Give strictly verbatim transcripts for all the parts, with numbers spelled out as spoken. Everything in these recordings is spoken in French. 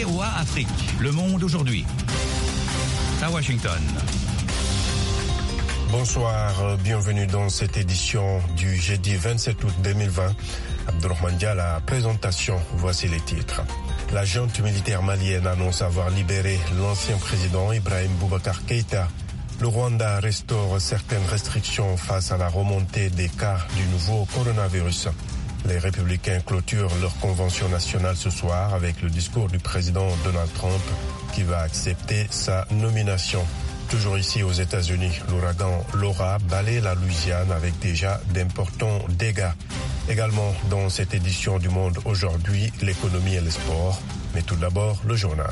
O A Afrique, Le Monde aujourd'hui. À Washington. Bonsoir, bienvenue dans cette édition du jeudi vingt-sept août deux mille vingt. Abdourahmane Dia, la présentation, voici les titres. La junte militaire malienne annonce avoir libéré l'ancien président Ibrahim Boubacar Keïta. Le Rwanda restaure certaines restrictions face à la remontée des cas du nouveau coronavirus. Les Républicains clôturent leur convention nationale ce soir avec le discours du président Donald Trump qui va accepter sa nomination. Toujours ici aux États-Unis, l'ouragan Laura balaye la Louisiane avec déjà d'importants dégâts. Également dans cette édition du Monde aujourd'hui, l'économie et le sport. Mais tout d'abord, le journal.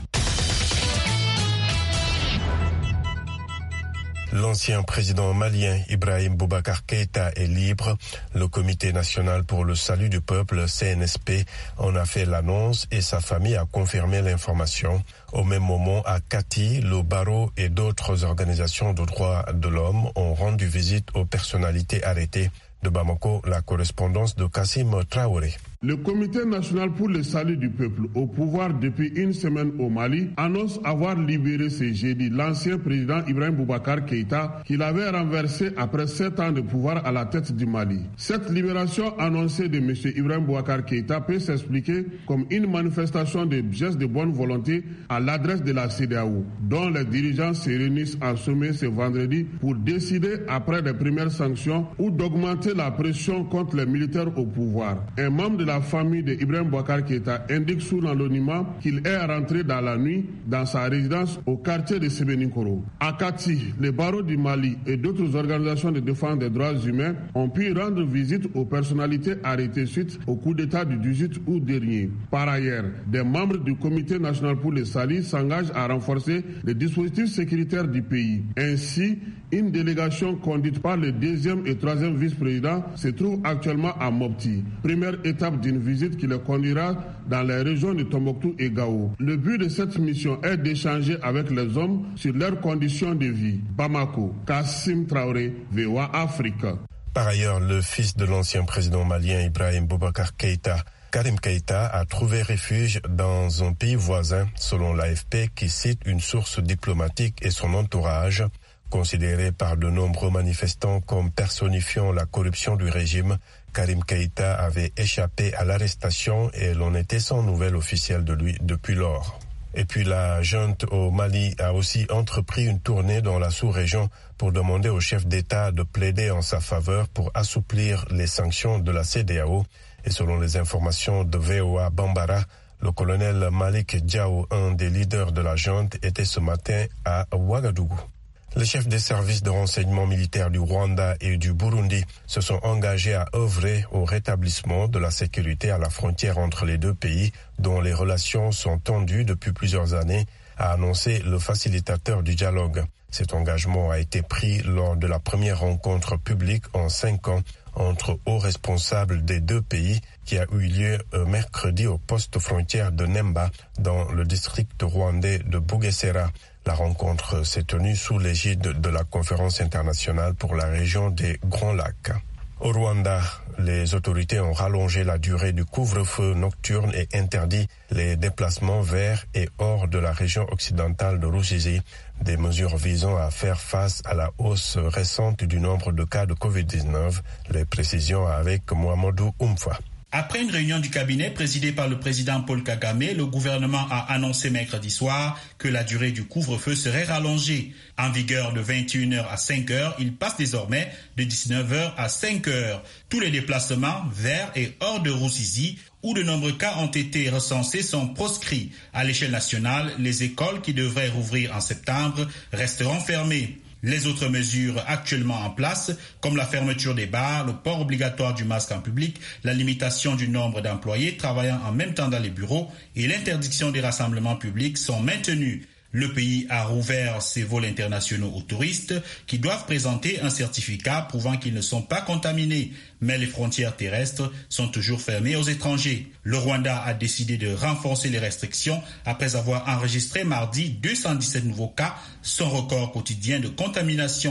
L'ancien président malien Ibrahim Boubacar Keïta est libre. Le Comité national pour le salut du peuple, C N S P, en a fait l'annonce et sa famille a confirmé l'information. Au même moment, à Kati, le barreau et d'autres organisations de droits de l'homme ont rendu visite aux personnalités arrêtées. De Bamako, la correspondance de Kassim Traoré. Le Comité national pour le salut du peuple, au pouvoir depuis une semaine au Mali, annonce avoir libéré ce jeudi l'ancien président Ibrahim Boubacar Keïta, qu'il avait renversé après sept ans de pouvoir à la tête du Mali. Cette libération annoncée de M. Ibrahim Boubacar Keïta peut s'expliquer comme une manifestation de gestes de bonne volonté à l'adresse de la C E D E A O, dont les dirigeants se réunissent en sommet ce vendredi pour décider, après les premières sanctions, ou d'augmenter la pression contre les militaires au pouvoir. Un membre de la La famille de Ibrahim Boubacar Keïta indique sous l'anonymat qu'il est rentré dans la nuit dans sa résidence au quartier de Sebeninkoro. À Kati, les barreaux du Mali et d'autres organisations de défense des droits humains ont pu rendre visite aux personnalités arrêtées suite au coup d'État du dix-huit août dernier. Par ailleurs, des membres du Comité national pour le salut s'engagent à renforcer les dispositifs sécuritaires du pays. Ainsi, une délégation conduite par le deuxième et troisième vice-président se trouve actuellement à Mopti. Première étape d'une visite qui les conduira dans les régions de Tombouctou et Gao. Le but de cette mission est d'échanger avec les hommes sur leurs conditions de vie. Bamako, Kassim Traoré, V O A Afrique. Par ailleurs, le fils de l'ancien président malien Ibrahim Boubacar Keïta, Karim Keïta, a trouvé refuge dans un pays voisin, selon l'A F P, qui cite une source diplomatique et son entourage. Considéré par de nombreux manifestants comme personnifiant la corruption du régime, Karim Keïta avait échappé à l'arrestation et l'on était sans nouvelles officielles de lui depuis lors. Et puis la junte au Mali a aussi entrepris une tournée dans la sous-région pour demander au chef d'État de plaider en sa faveur pour assouplir les sanctions de la C E D E A O. Et selon les informations de V O A Bambara, le colonel Malik Diao, un des leaders de la junte, était ce matin à Ouagadougou. Les chefs des services de renseignement militaire du Rwanda et du Burundi se sont engagés à œuvrer au rétablissement de la sécurité à la frontière entre les deux pays, dont les relations sont tendues depuis plusieurs années, a annoncé le facilitateur du dialogue. Cet engagement a été pris lors de la première rencontre publique en cinq ans entre hauts responsables des deux pays qui a eu lieu mercredi au poste frontière de Nemba dans le district rwandais de Bugesera. La rencontre s'est tenue sous l'égide de la conférence internationale pour la région des Grands Lacs. Au Rwanda, les autorités ont rallongé la durée du couvre-feu nocturne et interdit les déplacements vers et hors de la région occidentale de Rusizi, des mesures visant à faire face à la hausse récente du nombre de cas de covid dix-neuf. Les précisions avec Mohamedou Oumfa. Après une réunion du cabinet présidée par le président Paul Kagame, le gouvernement a annoncé mercredi soir que la durée du couvre-feu serait rallongée. En vigueur de vingt et une heures à cinq heures, il passe désormais de dix-neuf heures à cinq heures. Tous les déplacements vers et hors de Rusizi, où de nombreux cas ont été recensés, sont proscrits. À l'échelle nationale, les écoles qui devraient rouvrir en septembre resteront fermées. Les autres mesures actuellement en place, comme la fermeture des bars, le port obligatoire du masque en public, la limitation du nombre d'employés travaillant en même temps dans les bureaux et l'interdiction des rassemblements publics sont maintenues. Le pays a rouvert ses vols internationaux aux touristes qui doivent présenter un certificat prouvant qu'ils ne sont pas contaminés. Mais les frontières terrestres sont toujours fermées aux étrangers. Le Rwanda a décidé de renforcer les restrictions après avoir enregistré mardi deux cent dix-sept nouveaux cas, son record quotidien de contamination.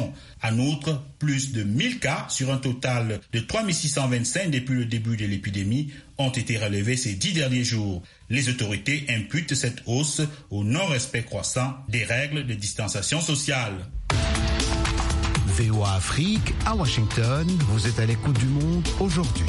En outre, plus de mille cas sur un total de trois mille six cent vingt-cinq depuis le début de l'épidémie ont été relevés ces dix derniers jours. Les autorités imputent cette hausse au non-respect croissant des règles de distanciation sociale. V O A Afrique, à Washington, vous êtes à l'écoute du monde aujourd'hui.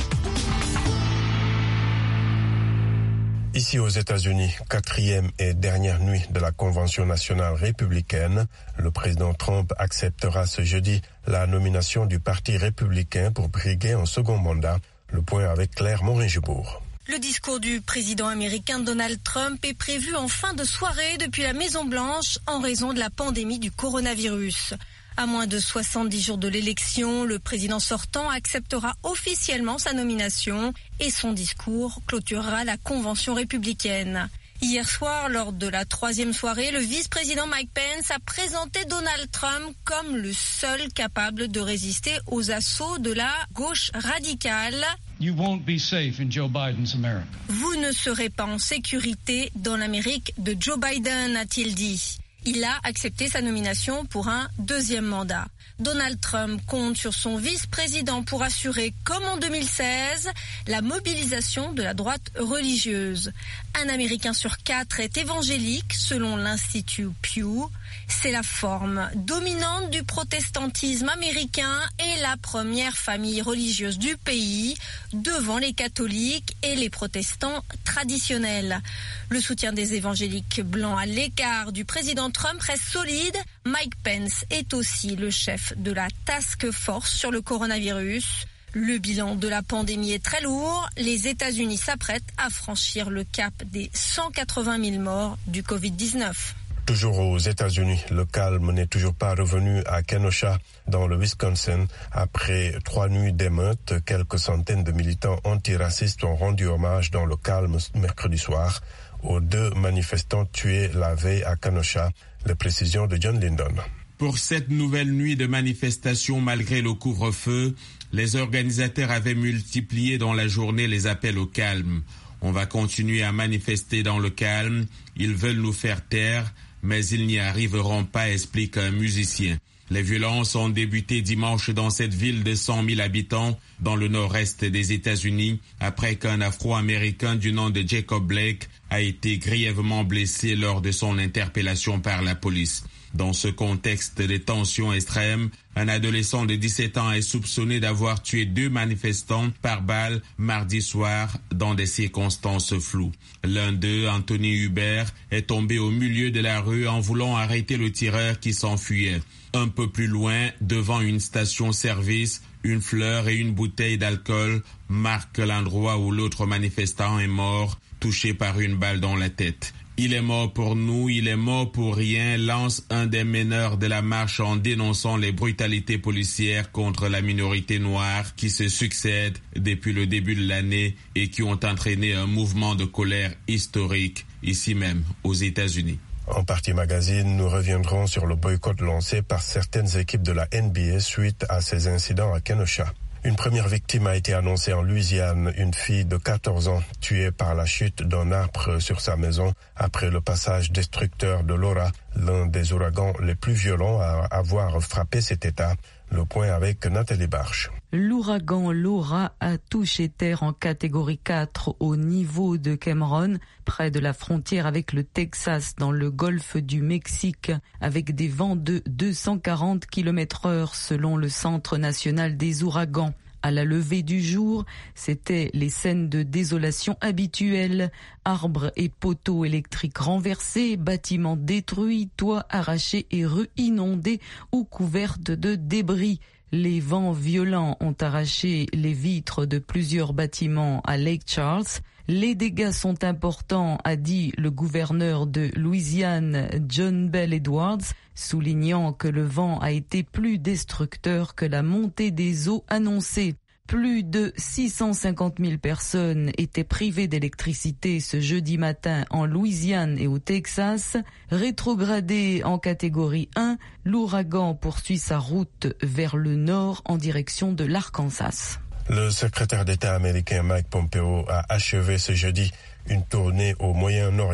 Ici aux États-Unis, quatrième et dernière nuit de la Convention nationale républicaine, le président Trump acceptera ce jeudi la nomination du Parti républicain pour briguer un second mandat. Le point avec Claire Morin-Gibourg. Le discours du président américain Donald Trump est prévu en fin de soirée depuis la Maison-Blanche en raison de la pandémie du coronavirus. À moins de soixante-dix jours de l'élection, le président sortant acceptera officiellement sa nomination et son discours clôturera la convention républicaine. Hier soir, lors de la troisième soirée, le vice-président Mike Pence a présenté Donald Trump comme le seul capable de résister aux assauts de la gauche radicale. You won't be safe in Joe Biden's America. Vous ne serez pas en sécurité dans l'Amérique de Joe Biden, a-t-il dit. Il a accepté sa nomination pour un deuxième mandat. Donald Trump compte sur son vice-président pour assurer, comme en deux mille seize, la mobilisation de la droite religieuse. Un Américain sur quatre est évangélique, selon l'Institut Pew. C'est la forme dominante du protestantisme américain et la première famille religieuse du pays, devant les catholiques et les protestants traditionnels. Le soutien des évangéliques blancs à l'écart du président Trump reste solide. Mike Pence est aussi le chef de la task force sur le coronavirus. Le bilan de la pandémie est très lourd. Les États-Unis s'apprêtent à franchir le cap des cent quatre-vingt mille morts du covid dix-neuf. Toujours aux États-Unis, le calme n'est toujours pas revenu à Kenosha, dans le Wisconsin. Après trois nuits d'émeutes, quelques centaines de militants antiracistes ont rendu hommage dans le calme mercredi soir aux deux manifestants tués la veille à Kenosha. Les précisions de John Lyndon. Pour cette nouvelle nuit de manifestation malgré le couvre-feu, les organisateurs avaient multiplié dans la journée les appels au calme. On va continuer à manifester dans le calme, ils veulent nous faire taire, mais ils n'y arriveront pas, explique un musicien. Les violences ont débuté dimanche dans cette ville de cent mille habitants dans le nord-est des États-Unis après qu'un Afro-Américain du nom de Jacob Blake a été grièvement blessé lors de son interpellation par la police. Dans ce contexte de tensions extrêmes, un adolescent de dix-sept ans est soupçonné d'avoir tué deux manifestants par balle mardi soir dans des circonstances floues. L'un d'eux, Anthony Hubert, est tombé au milieu de la rue en voulant arrêter le tireur qui s'enfuyait. Un peu plus loin, devant une station-service, une fleur et une bouteille d'alcool marquent l'endroit où l'autre manifestant est mort, touché par une balle dans la tête. Il est mort pour nous, il est mort pour rien, lance un des meneurs de la marche en dénonçant les brutalités policières contre la minorité noire qui se succèdent depuis le début de l'année et qui ont entraîné un mouvement de colère historique ici même aux États-Unis. En partie magazine, nous reviendrons sur le boycott lancé par certaines équipes de la N B A suite à ces incidents à Kenosha. Une première victime a été annoncée en Louisiane, une fille de quatorze ans tuée par la chute d'un arbre sur sa maison après le passage destructeur de Laura, l'un des ouragans les plus violents à avoir frappé cet État. Le point avec Nathalie Barche. L'ouragan Laura a touché terre en catégorie quatre au niveau de Cameron, près de la frontière avec le Texas dans le golfe du Mexique, avec des vents de deux cent quarante kilomètres heure selon le Centre national des ouragans. À la levée du jour, c'était les scènes de désolation habituelles. Arbres et poteaux électriques renversés, bâtiments détruits, toits arrachés et rues inondées ou couvertes de débris. Les vents violents ont arraché les vitres de plusieurs bâtiments à Lake Charles. Les dégâts sont importants, a dit le gouverneur de Louisiane, John Bell Edwards, soulignant que le vent a été plus destructeur que la montée des eaux annoncée. Plus de six cent cinquante mille personnes étaient privées d'électricité ce jeudi matin en Louisiane et au Texas. Rétrogradé en catégorie un, l'ouragan poursuit sa route vers le nord en direction de l'Arkansas. Le secrétaire d'État américain Mike Pompeo a achevé ce jeudi une tournée au Moyen-Orient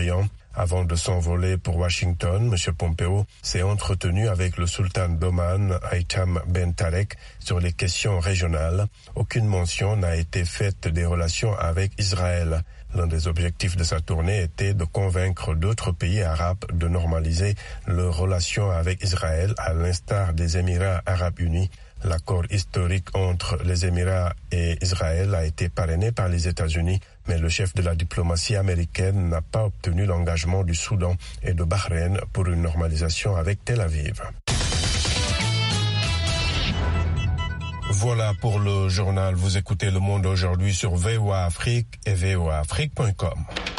Avant de s'envoler pour Washington, M. Pompeo s'est entretenu avec le sultan d'Oman, Haitham Ben Tarek, sur les questions régionales. Aucune mention n'a été faite des relations avec Israël. L'un des objectifs de sa tournée était de convaincre d'autres pays arabes de normaliser leurs relations avec Israël, à l'instar des Émirats arabes unis. L'accord historique entre les Émirats et Israël a été parrainé par les États-Unis, mais le chef de la diplomatie américaine n'a pas obtenu l'engagement du Soudan et de Bahreïn pour une normalisation avec Tel Aviv. Voilà pour le journal. Vous écoutez Le Monde aujourd'hui sur V O A Afrique et v o a afrique point com.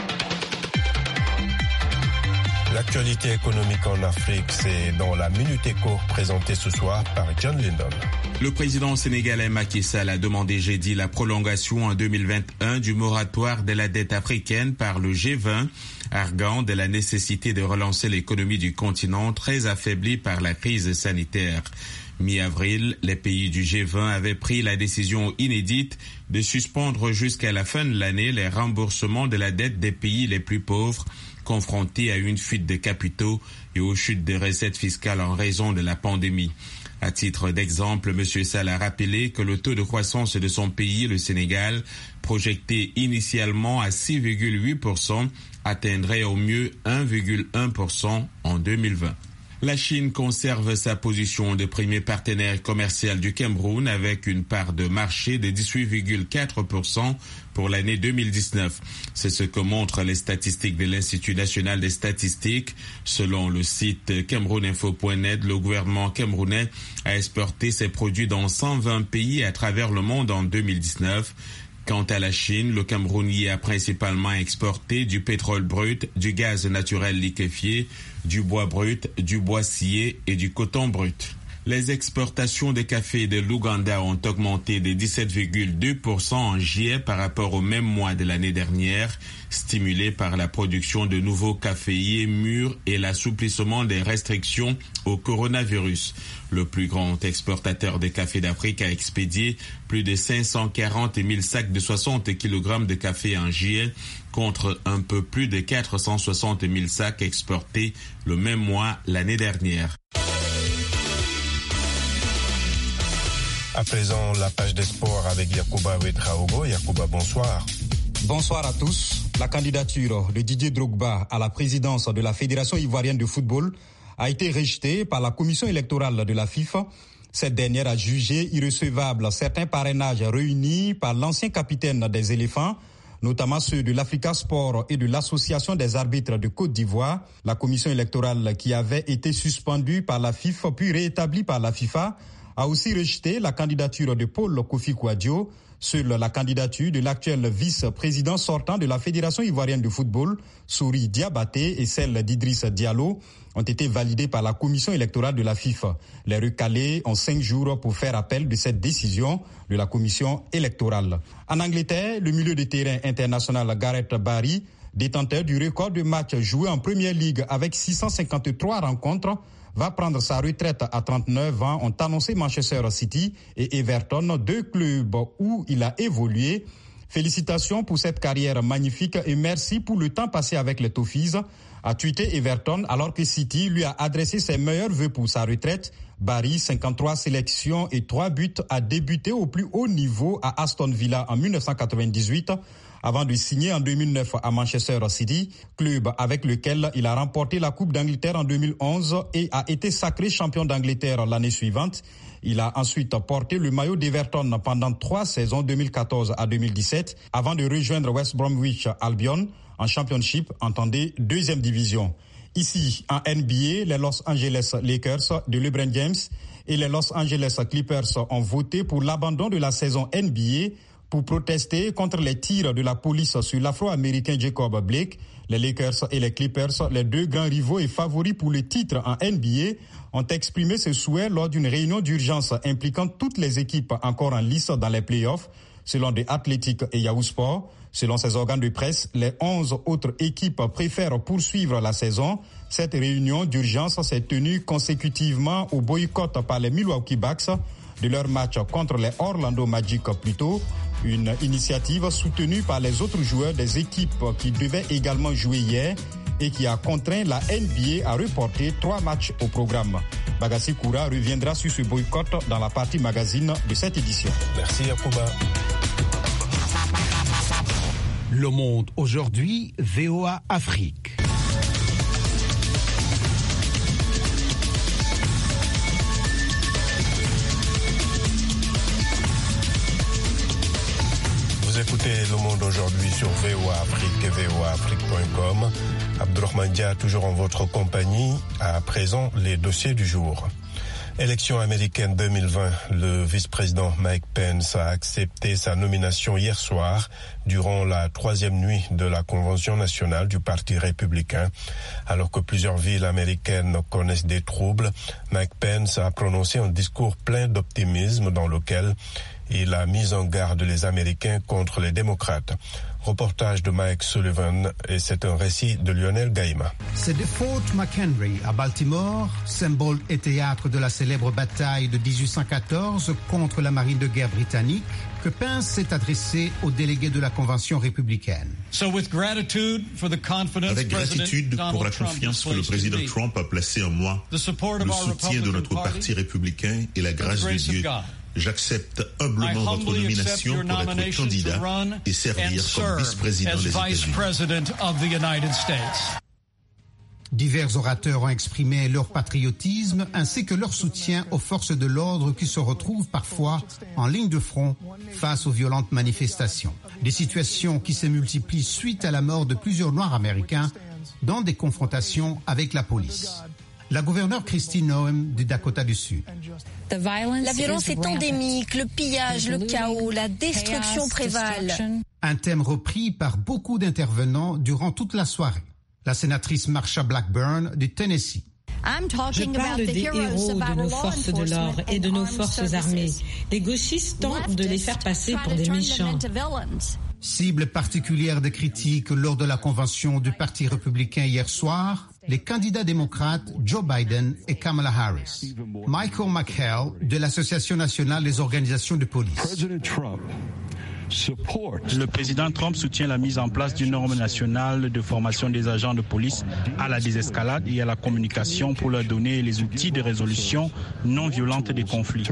L'actualité économique en Afrique, c'est dans la Minute Éco présentée ce soir par John Lindon. Le président sénégalais Macky Sall a demandé jeudi la prolongation en deux mille vingt et un du moratoire de la dette africaine par le G vingt, arguant de la nécessité de relancer l'économie du continent très affaiblie par la crise sanitaire. Mi-avril, les pays du G vingt avaient pris la décision inédite de suspendre jusqu'à la fin de l'année les remboursements de la dette des pays les plus pauvres, confrontés à une fuite de capitaux et aux chutes de recettes fiscales en raison de la pandémie. À titre d'exemple, M. Sall a rappelé que le taux de croissance de son pays, le Sénégal, projeté initialement à six virgule huit pour cent, atteindrait au mieux un virgule un pour cent en deux mille vingt. La Chine conserve sa position de premier partenaire commercial du Cameroun avec une part de marché de dix-huit virgule quatre pour cent pour l'année deux mille dix-neuf. C'est ce que montrent les statistiques de l'Institut national des statistiques. Selon le site camerouninfo point net, le gouvernement camerounais a exporté ses produits dans cent vingt pays à travers le monde en deux mille dix-neuf. Quant à la Chine, le Cameroun y a principalement exporté du pétrole brut, du gaz naturel liquéfié, du bois brut, du bois scié et du coton brut. Les exportations de café de l'Ouganda ont augmenté de dix-sept virgule deux pour cent en juillet par rapport au même mois de l'année dernière, stimulées par la production de nouveaux caféiers mûrs et l'assouplissement des restrictions au coronavirus. Le plus grand exportateur de café d'Afrique a expédié plus de cinq cent quarante mille sacs de soixante kilogrammes de café en juillet, contre un peu plus de quatre cent soixante mille sacs exportés le même mois l'année dernière. À présent, la page des sports avec Yacouba Ouedraogo. Yacouba, bonsoir. Bonsoir à tous. La candidature de Didier Drogba à la présidence de la Fédération ivoirienne de football a été rejetée par la commission électorale de la FIFA. Cette dernière a jugé irrecevable certains parrainages réunis par l'ancien capitaine des éléphants, notamment ceux de l'Africa Sport et de l'Association des arbitres de Côte d'Ivoire. La commission électorale, qui avait été suspendue par la FIFA puis réétablie par la FIFA, a aussi rejeté la candidature de Paul Kofi Kouadio. Seule la candidature de l'actuel vice-président sortant de la Fédération ivoirienne de football, Souri Diabaté, et celle d'Idriss Diallo ont été validées par la commission électorale de la FIFA. Les recalés ont cinq jours pour faire appel de cette décision de la commission électorale. En Angleterre, le milieu de terrain international Gareth Barry, détenteur du record de matchs joués en Premier League avec six cent cinquante-trois rencontres, va prendre sa retraite à trente-neuf ans, ont annoncé Manchester City et Everton, deux clubs où il a évolué. Félicitations pour cette carrière magnifique et merci pour le temps passé avec les Toffees, a tweeté Everton, alors que City lui a adressé ses meilleurs vœux pour sa retraite. Barry, cinquante-trois sélections et trois buts, a débuté au plus haut niveau à Aston Villa en dix-neuf cent quatre-vingt-dix-huit, avant de signer en deux mille neuf à Manchester City, club avec lequel il a remporté la Coupe d'Angleterre en deux mille onze et a été sacré champion d'Angleterre l'année suivante. Il a ensuite porté le maillot d'Everton pendant trois saisons, deux mille quatorze à deux mille dix-sept, avant de rejoindre West Bromwich Albion en Championship, entendez deuxième division. Ici, en N B A, les Los Angeles Lakers de LeBron James et les Los Angeles Clippers ont voté pour l'abandon de la saison N B A pour protester contre les tirs de la police sur l'Afro-Américain Jacob Blake. Les Lakers et les Clippers, les deux grands rivaux et favoris pour le titre en N B A, ont exprimé ce souhait lors d'une réunion d'urgence impliquant toutes les équipes encore en lice dans les playoffs, selon The Athletic et Yahoo Sport. Selon ces organes de presse, les onze autres équipes préfèrent poursuivre la saison. Cette réunion d'urgence s'est tenue consécutivement au boycott par les Milwaukee Bucks de leur match contre les Orlando Magic plus tôt. Une initiative soutenue par les autres joueurs des équipes qui devaient également jouer hier et qui a contraint la N B A à reporter trois matchs au programme. Bagassi Koura reviendra sur ce boycott dans la partie magazine de cette édition. Merci Yacouba. Le Monde aujourd'hui, V O A Afrique. Vous écoutez Le Monde aujourd'hui sur V O A Afrique et V O A Afrique point com. Abdourahmane Dia, toujours en votre compagnie. À présent, les dossiers du jour. Élection américaine deux mille vingt, le vice-président Mike Pence a accepté sa nomination hier soir durant la troisième nuit de la Convention nationale du Parti républicain. Alors que plusieurs villes américaines connaissent des troubles, Mike Pence a prononcé un discours plein d'optimisme dans lequel il a mis en garde les Américains contre les démocrates. Reportage de Mike Sullivan et c'est un récit de Lionel Gaïma. C'est de Fort McHenry à Baltimore, symbole et théâtre de la célèbre bataille de dix-huit cent quatorze contre la marine de guerre britannique, que Pence s'est adressé aux délégués de la Convention républicaine. Avec gratitude pour la confiance que le président Trump a placée en moi, le soutien de notre parti républicain et la grâce de Dieu, j'accepte humblement votre nomination pour être candidat et servir comme vice-président des États-Unis. Divers orateurs ont exprimé leur patriotisme ainsi que leur soutien aux forces de l'ordre qui se retrouvent parfois en ligne de front face aux violentes manifestations. Des situations qui se multiplient suite à la mort de plusieurs Noirs américains dans des confrontations avec la police. La gouverneure Kristi Noem du Dakota du Sud. La violence est endémique, le pillage, le chaos, la destruction prévalent. Un thème repris par beaucoup d'intervenants durant toute la soirée. La sénatrice Marsha Blackburn du Tennessee. Je parle des héros de nos forces de l'ordre et de nos forces armées. Les gauchistes tentent de les faire passer pour des méchants. Cible particulière de critiques lors de la convention du Parti républicain hier soir, les candidats démocrates Joe Biden et Kamala Harris. Michael McHale de l'Association nationale des organisations de police. Le président Trump soutient la mise en place d'une norme nationale de formation des agents de police à la désescalade et à la communication pour leur donner les outils de résolution non violente des conflits.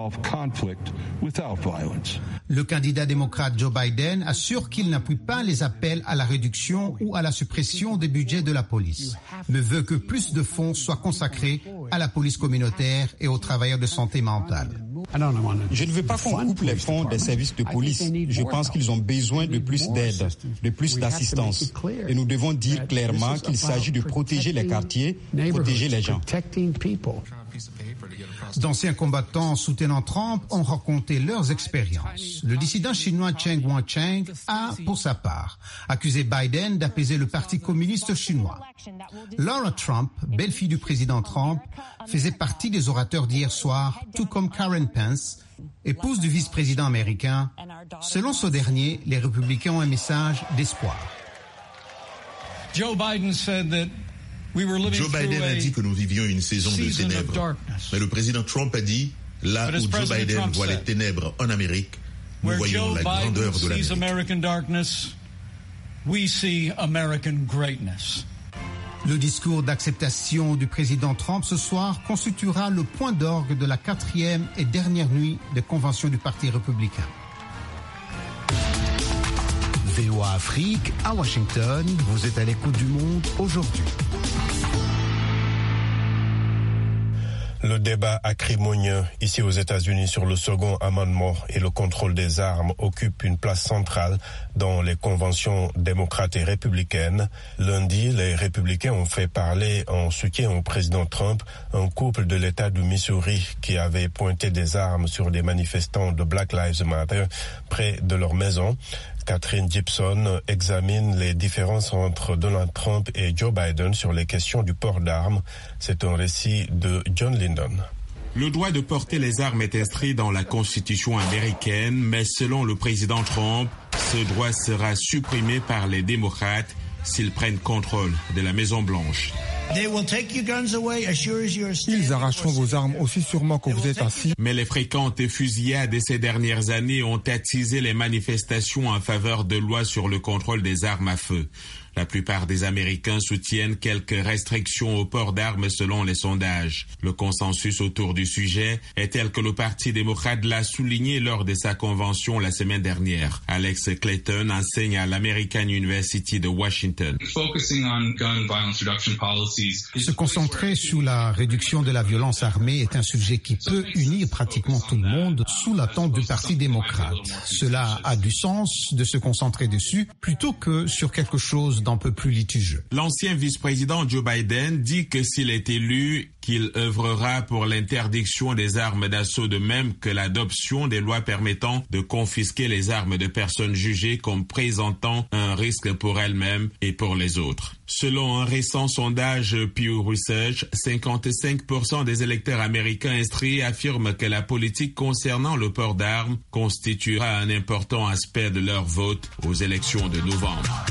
Le candidat démocrate Joe Biden assure qu'il n'appuie pas les appels à la réduction ou à la suppression des budgets de la police, mais veut que plus de fonds soient consacrés à la police communautaire et aux travailleurs de santé mentale. Je ne veux pas qu'on coupe les fonds des services de police. Je pense qu'ils ont besoin de plus d'aide, de plus d'assistance. Et nous devons dire clairement qu'il s'agit de protéger les quartiers, protéger les gens. D'anciens combattants soutenant Trump ont raconté leurs expériences. Le dissident chinois Cheng Wancheng a, pour sa part, accusé Biden d'apaiser le Parti communiste chinois. Laura Trump, belle-fille du président Trump, faisait partie des orateurs d'hier soir, tout comme Karen Pence, épouse du vice-président américain. Selon ce dernier, les républicains ont un message d'espoir. Joe Biden said that Joe Biden a dit que nous vivions une saison de ténèbres. Mais le président Trump a dit, là où Joe Biden voit les ténèbres en Amérique, nous voyons la grandeur de l'Amérique. Le discours d'acceptation du président Trump ce soir constituera le point d'orgue de la quatrième et dernière nuit de convention du Parti républicain. V O A Afrique, à Washington, vous êtes à l'écoute du Monde aujourd'hui. Le débat acrimonieux ici aux États-Unis sur le second amendement et le contrôle des armes occupe une place centrale dans les conventions démocrates et républicaines. Lundi, les républicains ont fait parler en soutien au président Trump un couple de l'État du Missouri qui avait pointé des armes sur des manifestants de Black Lives Matter près de leur maison. Catherine Gibson examine les différences entre Donald Trump et Joe Biden sur les questions du port d'armes. C'est un récit de John Lyndon. Le droit de porter les armes est inscrit dans la Constitution américaine, mais selon le président Trump, ce droit sera supprimé par les démocrates s'ils prennent contrôle de la Maison-Blanche. Ils arracheront vos armes aussi sûrement que vous êtes assis. Mais les fréquentes fusillades de ces dernières années ont attisé les manifestations en faveur de lois sur le contrôle des armes à feu. La plupart des Américains soutiennent quelques restrictions au port d'armes selon les sondages. Le consensus autour du sujet est tel que le Parti démocrate l'a souligné lors de sa convention la semaine dernière. Alex Clayton enseigne à l'American University de Washington. Se concentrer sur la réduction de la violence armée est un sujet qui peut unir pratiquement tout le monde sous la tente du Parti démocrate. Cela a du sens de se concentrer dessus plutôt que sur quelque chose d'un peu plus litigieux. L'ancien vice-président Joe Biden dit que s'il est élu, qu'il œuvrera pour l'interdiction des armes d'assaut de même que l'adoption des lois permettant de confisquer les armes de personnes jugées comme présentant un risque pour elles-mêmes et pour les autres. Selon un récent sondage Pew Research, cinquante-cinq pour cent des électeurs américains instruits affirment que la politique concernant le port d'armes constituera un important aspect de leur vote aux élections de novembre.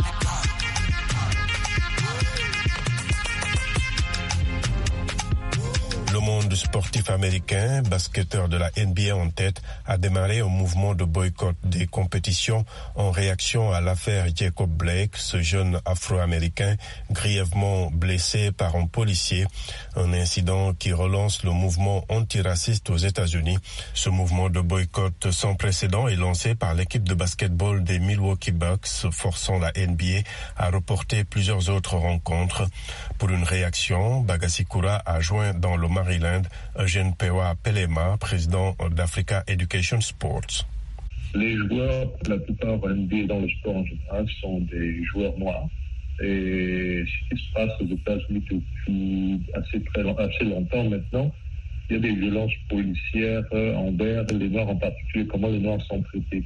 Le monde sportif américain, basketteur de la N B A en tête, a démarré un mouvement de boycott des compétitions en réaction à l'affaire Jacob Blake, ce jeune Afro-Américain grièvement blessé par un policier, un incident qui relance le mouvement antiraciste aux États-Unis. Ce mouvement de boycott sans précédent est lancé par l'équipe de basketball des Milwaukee Bucks, forçant la N B A à reporter plusieurs autres rencontres. Pour une réaction, Bagasikura a joint dans le Maryland, Eugène Pewa Pelema, président d'Africa Education Sports. Les joueurs, pour la plupart N B A dans le sport en général, sont des joueurs noirs. Et ce qui se passe aux États-Unis depuis assez, très, assez longtemps maintenant, il y a des violences policières envers les Noirs en particulier, comment les Noirs sont traités.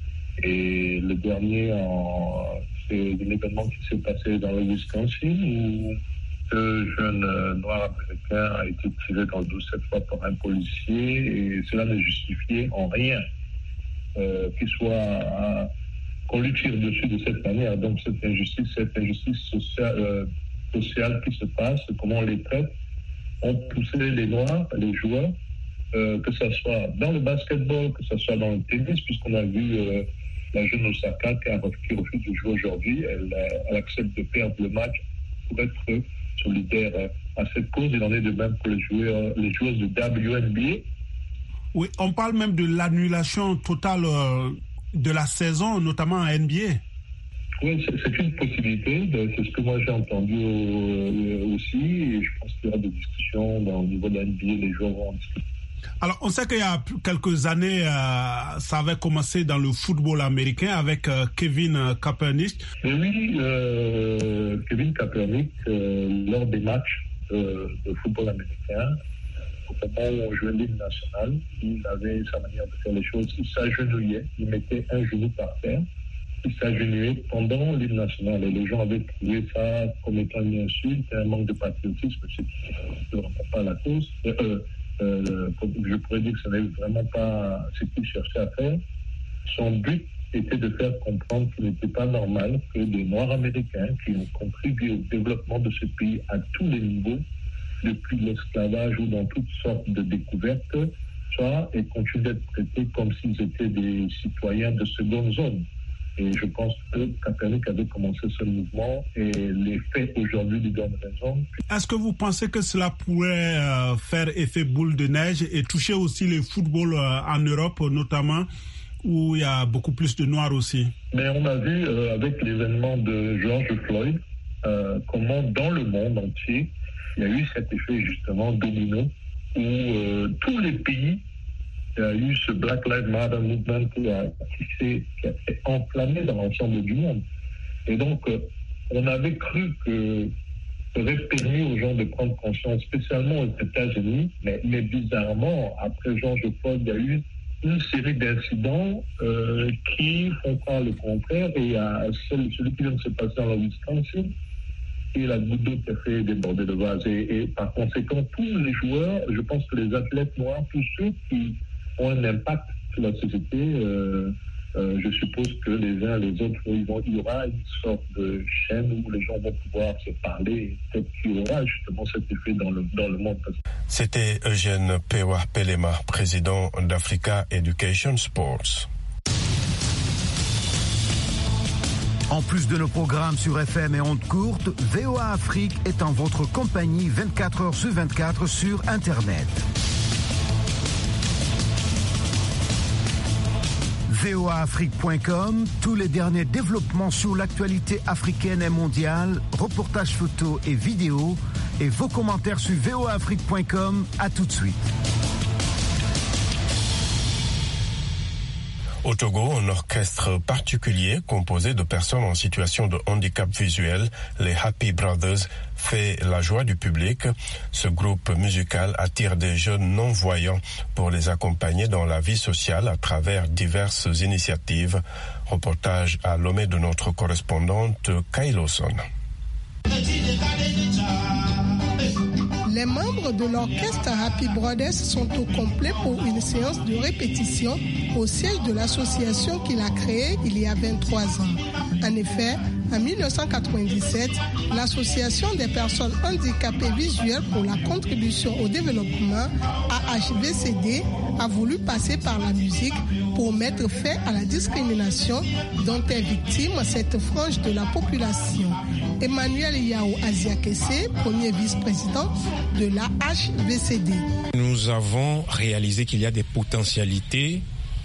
Et le dernier, en, c'est un événement qui s'est passé dans le Wisconsin où ce jeune euh, noir américain a été tiré dans le dos cette fois par un policier et cela ne justifiait en rien euh, qu'il soit euh, qu'on lui tire dessus de cette manière. Donc cette injustice, cette injustice sociale, euh, sociale qui se passe, comment on les traite, ont poussé les Noirs, les joueurs, euh, que ce soit dans le basketball, que ce soit dans le tennis, puisqu'on a vu euh, la jeune Osaka qui, a, qui refuse de jouer aujourd'hui, elle, elle accepte de perdre le match pour être solidaire à cette cause. Il en est de même pour les joueurs, les joueuses de W N B A. Oui, on parle même de l'annulation totale de la saison, notamment à N B A. Oui, c'est, c'est une possibilité. C'est ce que moi j'ai entendu aussi. Et je pense qu'il y aura des discussions dans, au niveau de la N B A. Les joueurs vont en discuter. Alors, on sait qu'il y a quelques années, euh, ça avait commencé dans le football américain avec euh, Kevin Kaepernick. Et oui, euh, Kevin Kaepernick, euh, lors des matchs euh, de football américain, au moment où on jouait l'hymne national, il avait sa manière de faire les choses. Il s'agenouillait, il mettait un genou par terre, il s'agenouillait pendant l'hymne national. Et les gens avaient trouvé ça comme étant une insulte, un manque de patriotisme, ce qui ne vraiment pas la cause. Euh, Euh, je pourrais dire que ce n'est vraiment pas ce qu'il cherchait à faire. Son but était de faire comprendre qu'il n'était pas normal que des Noirs américains qui ont contribué au développement de ce pays à tous les niveaux, depuis l'esclavage ou dans toutes sortes de découvertes, soient et continuent d'être traités comme s'ils étaient des citoyens de seconde zone. Et je pense que Kaepernick avait commencé ce mouvement et les faits aujourd'hui lui donnent raison. Est-ce que vous pensez que cela pourrait euh, faire effet boule de neige et toucher aussi le football euh, en Europe notamment, où il y a beaucoup plus de Noirs aussi? Mais on a vu euh, avec l'événement de George Floyd euh, comment dans le monde entier, il y a eu cet effet justement domino où euh, tous les pays, il y a eu ce Black Lives Matter movement qui, a, qui, s'est, qui a été enflammé dans l'ensemble du monde. Et donc, euh, on avait cru que ça aurait permis aux gens de prendre conscience, spécialement aux États-Unis, mais, mais bizarrement, après George Floyd, il y a eu une série d'incidents euh, qui font croire le contraire. Et il y a celui, celui qui vient de se passer dans le Wisconsin, et la goutte d'eau qui a fait déborder le vase. Et, et par conséquent, tous les joueurs, je pense que les athlètes noirs, tous ceux qui ont un impact sur la société, euh, euh, je suppose que les uns et les autres, ils vont, il y aura une sorte de chaîne où les gens vont pouvoir se parler et peut-être qu'il y aura justement cet effet dans le, dans le monde. C'était Eugène Pewa Pelema, président d'Africa Education Sports. En plus de nos programmes sur F M et ondes courtes, V O A Afrique est en votre compagnie vingt-quatre heures sur vingt-quatre sur Internet. V O A Afrique point com, tous les derniers développements sur l'actualité africaine et mondiale, reportages photos et vidéos, et vos commentaires sur V O A Afrique point com. À tout de suite. Au Togo, un orchestre particulier composé de personnes en situation de handicap visuel, les Happy Brothers, fait la joie du public. Ce groupe musical attire des jeunes non-voyants pour les accompagner dans la vie sociale à travers diverses initiatives. Reportage à Lomé de notre correspondante Kailoson. Les membres de l'orchestre Happy Brothers sont au complet pour une séance de répétition au siège de l'association qu'il a créée il y a vingt-trois ans. En effet, en mille neuf cent quatre-vingt-dix-sept, l'association des personnes handicapées visuelles pour la contribution au développement, A H V C D, a voulu passer par la musique pour mettre fin à la discrimination dont est victime cette frange de la population. Emmanuel Yao Aziakese, premier vice-président de l'A H V C D. Nous avons réalisé qu'il y a des potentialités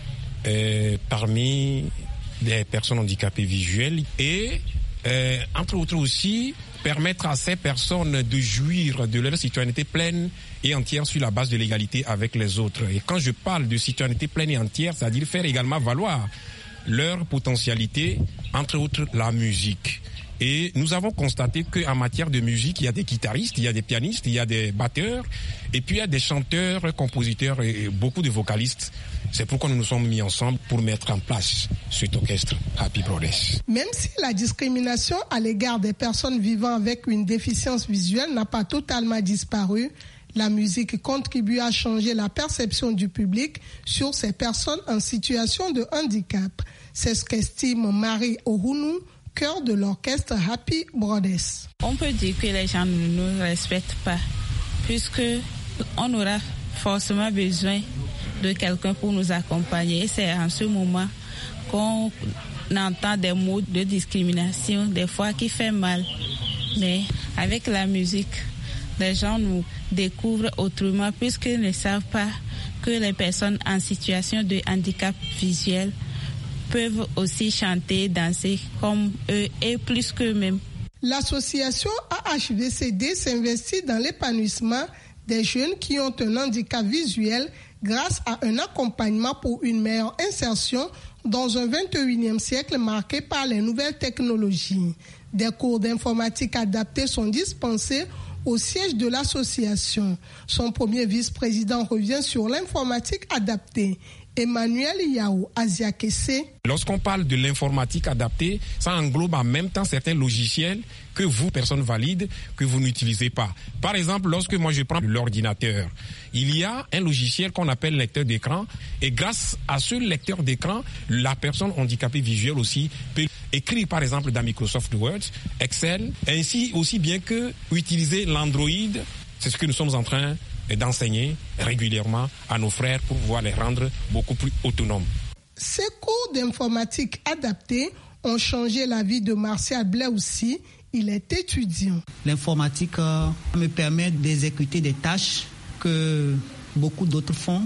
euh, parmi les personnes handicapées visuelles et, euh, entre autres aussi, permettre à ces personnes de jouir de leur citoyenneté pleine et entière sur la base de l'égalité avec les autres. Et quand je parle de citoyenneté pleine et entière, c'est-à-dire faire également valoir leur potentialité, entre autres la musique. Et nous avons constaté qu'en matière de musique, il y a des guitaristes, il y a des pianistes, il y a des batteurs, et puis il y a des chanteurs, compositeurs et beaucoup de vocalistes. C'est pourquoi nous nous sommes mis ensemble pour mettre en place cet orchestre Happy Brothers. Même si la discrimination à l'égard des personnes vivant avec une déficience visuelle n'a pas totalement disparu, la musique contribue à changer la perception du public sur ces personnes en situation de handicap. C'est ce qu'estime Marie Ohunu, cœur de l'orchestre Happy Brothers. On peut dire que les gens ne nous respectent pas, puisque on aura forcément besoin de quelqu'un pour nous accompagner. C'est en ce moment qu'on entend des mots de discrimination, des fois qui fait mal. Mais avec la musique, les gens nous découvrent autrement, puisqu'ils ne savent pas que les personnes en situation de handicap visuel peuvent aussi chanter, danser comme eux et plus qu'eux-mêmes. L'association A H V C D s'investit dans l'épanouissement des jeunes qui ont un handicap visuel grâce à un accompagnement pour une meilleure insertion dans un vingt et unième siècle marqué par les nouvelles technologies. Des cours d'informatique adaptés sont dispensés au siège de l'association. Son premier vice-président revient sur l'informatique adaptée. Emmanuel Yao Aziakese. Lorsqu'on parle de l'informatique adaptée, ça englobe en même temps certains logiciels que vous, personnes valides, que vous n'utilisez pas. Par exemple, lorsque moi je prends l'ordinateur, il y a un logiciel qu'on appelle lecteur d'écran et grâce à ce lecteur d'écran, la personne handicapée visuelle aussi peut écrire par exemple dans Microsoft Word, Excel, ainsi aussi bien que utiliser l'Android. C'est ce que nous sommes en train d'enseigner régulièrement à nos frères pour pouvoir les rendre beaucoup plus autonomes. Ces cours d'informatique adaptés ont changé la vie de Martial Blais aussi. Il est étudiant. L'informatique euh, me permet d'exécuter des tâches que beaucoup d'autres font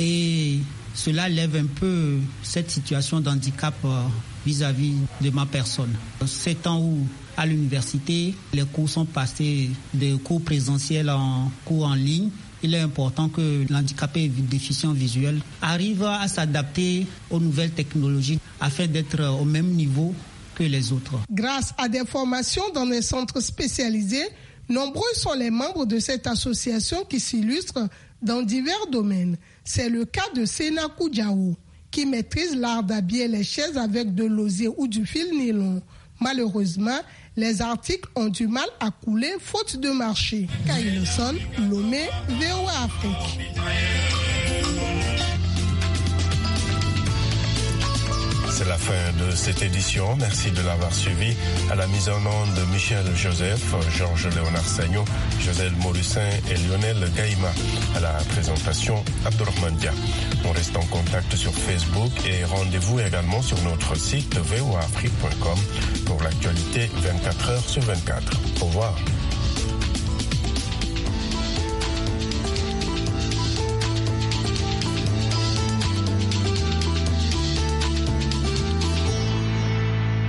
et cela lève un peu cette situation d'handicap euh, vis-à-vis de ma personne. C'est temps où à l'université, les cours sont passés de cours présentiels en cours en ligne. Il est important que l'handicapé déficient visuel arrive à s'adapter aux nouvelles technologies afin d'être au même niveau que les autres. Grâce à des formations dans des centres spécialisés, nombreux sont les membres de cette association qui s'illustrent dans divers domaines. C'est le cas de Senakou Diawo, qui maîtrise l'art d'habiller les chaises avec de l'osier ou du fil nylon. Malheureusement, les articles ont du mal à couler faute de marché. Kailoson, Lomé, V O A Afrique. C'est la fin de cette édition. Merci de l'avoir suivi. À la mise en onde de Michel Joseph, Georges Léonard Sagnon, Joselle Morissin et Lionel Gaïma. À la présentation, Abdourahmane Dia. On reste en contact sur Facebook et rendez-vous également sur notre site v o a afrique point com pour l'actualité vingt-quatre heures sur vingt-quatre. Au revoir.